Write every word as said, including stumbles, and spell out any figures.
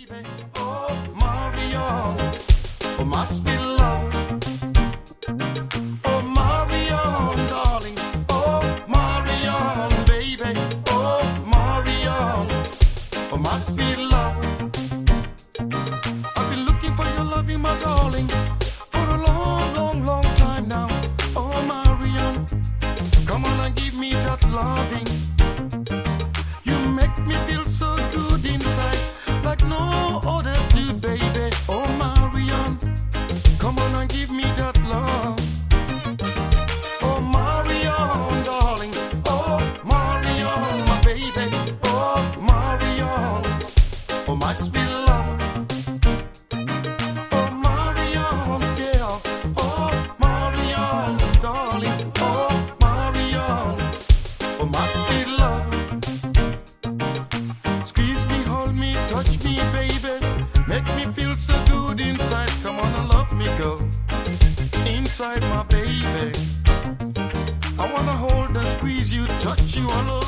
baby. Oh, Marion, oh, must be love. Oh, Marion, darling. Oh, Marion, baby. Oh, Marion, oh, must be love. I've been looking for your loving, my darling, for a long, long, long time now. Oh, Marion, come on and give me that loving. You make me feel so good inside, like no other do, baby. Oh, Marion, come on and give me that love. Oh, Marion, darling. Oh, Marion, my baby. Oh, Marion, oh, my sweet love. Oh, Marion, yeah. Oh, Marion, darling. Oh, Marion, oh, my sweet love. Squeeze me, hold me, touch me, baby. Make me feel so good inside. Come on and love me, girl. Inside my baby. I wanna hold and squeeze you, touch you all over.